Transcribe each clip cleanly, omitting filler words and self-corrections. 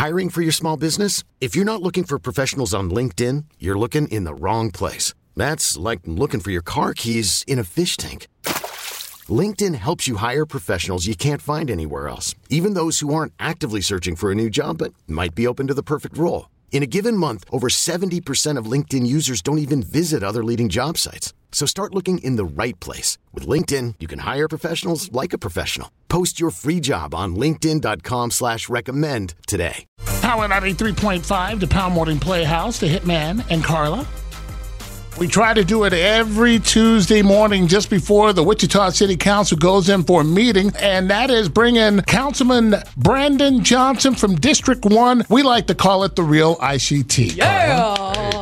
Hiring for your small business? If you're not looking for professionals on LinkedIn, you're looking in the wrong place. That's like looking for your car keys in a fish tank. LinkedIn helps you hire professionals you can't find anywhere else, even those who aren't actively searching for a new job but might be open to the perfect role. In a given month, over 70% of LinkedIn users don't even visit other leading job sites. So start looking in the right place. With LinkedIn, you can hire professionals like a professional. Post your free job on linkedin.com/recommend today. Power 93.5, the Power Morning Playhouse, the Hitman and Carla. We try to do it every Tuesday morning just before the Wichita City Council goes in for a meeting, and that is bringing Councilman Brandon Johnson from District 1. We like to call it the real ICT. Yeah!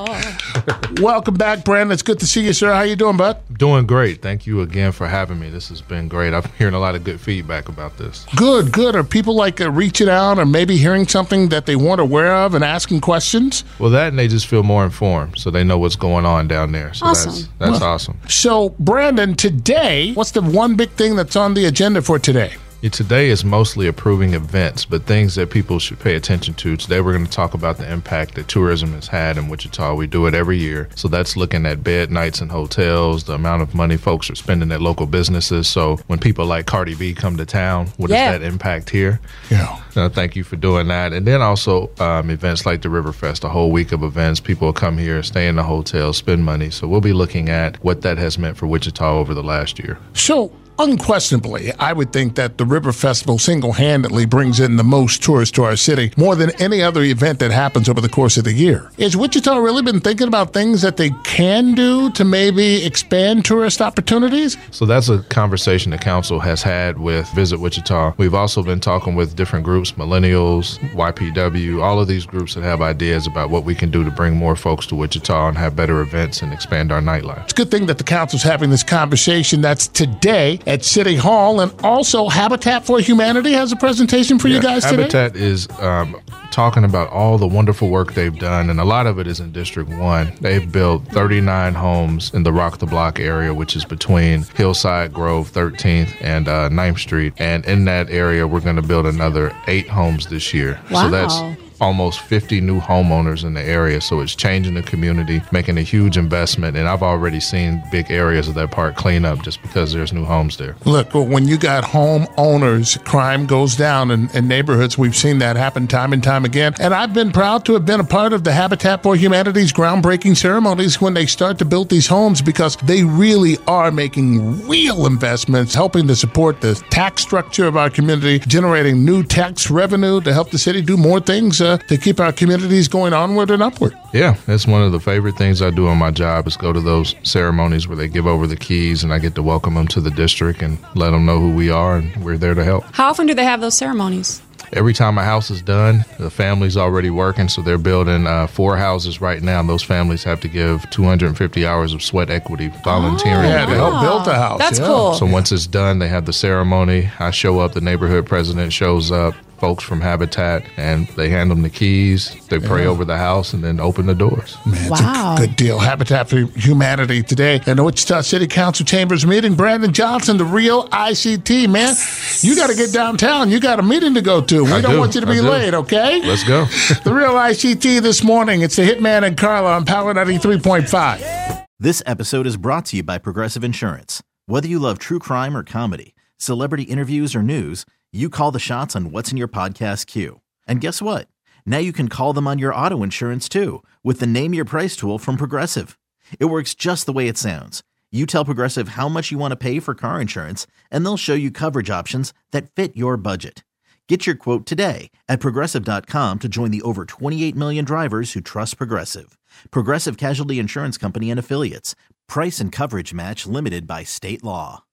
Welcome back, Brandon. It's good to see you, sir. How you doing, bud? Doing great. Thank you again for having me. This has been great. I'm hearing a lot of good feedback about this. Good. Are people reaching out or maybe hearing something that they weren't aware of and asking questions? Well, that and they just feel more informed, so they know what's going on down there. So awesome. That's awesome. So, Brandon, today, what's the one big thing that's on the agenda for today? Today is mostly approving events, but things that people should pay attention to. Today we're going to talk about the impact that tourism has had in Wichita. We do it every year. So that's looking at bed nights in hotels, the amount of money folks are spending at local businesses. So when people like Cardi B come to town, what does that impact here? Yeah. Thank you for doing that. And then also events like the Riverfest, a whole week of events. People will come here, stay in the hotel, spend money. So we'll be looking at what that has meant for Wichita over the last year. So unquestionably, I would think that the River Festival single-handedly brings in the most tourists to our city, more than any other event that happens over the course of the year. Has Wichita really been thinking about things that they can do to maybe expand tourist opportunities? So that's a conversation the council has had with Visit Wichita. We've also been talking with different groups, millennials, YPW, all of these groups that have ideas about what we can do to bring more folks to Wichita and have better events and expand our nightlife. It's a good thing that the council's having this conversation. That's today at City Hall, and also Habitat for Humanity has a presentation for you guys today. Habitat is talking about all the wonderful work they've done, and a lot of it is in District 1. They've built 39 homes in the Rock the Block area, which is between Hillside, Grove, 13th, and 9th Street. And in that area, we're going to build another 8 homes this year. Wow. So that's almost 50 new homeowners in the area. So it's changing the community, making a huge investment. And I've already seen big areas of that park clean up just because there's new homes there. Look, when you got homeowners, crime goes down in neighborhoods. We've seen that happen time and time again. And I've been proud to have been a part of the Habitat for Humanity's groundbreaking ceremonies when they start to build these homes, because they really are making real investments, helping to support the tax structure of our community, generating new tax revenue to help the city do more things to keep our communities going onward and upward. Yeah, that's one of the favorite things I do on my job is go to those ceremonies where they give over the keys and I get to welcome them to the district and let them know who we are and we're there to help. How often do they have those ceremonies? Every time a house is done, the family's already working, so they're building 4 houses right now. And those families have to give 250 hours of sweat equity volunteering. Yeah, to help build the house. That's cool. So once it's done, they have the ceremony. I show up, the neighborhood president shows up, folks from Habitat, and they hand them the keys. They pray over the house and then open the doors. Man, Wow. it's a good deal. Habitat for Humanity today in the Wichita City Council Chambers meeting. Brandon Johnson, the real ICT, man. You got to get downtown. You got a meeting to go to. We don't want you to be late, okay? Let's go. The real ICT this morning. It's the Hitman and Carla on Power 93.5. This episode is brought to you by Progressive Insurance. Whether you love true crime or comedy, celebrity interviews or news, you call the shots on what's in your podcast queue. And guess what? Now you can call them on your auto insurance too with the Name Your Price tool from Progressive. It works just the way it sounds. You tell Progressive how much you want to pay for car insurance, and they'll show you coverage options that fit your budget. Get your quote today at Progressive.com to join the over 28 million drivers who trust Progressive. Progressive Casualty Insurance Company and Affiliates. Price and coverage match limited by state law.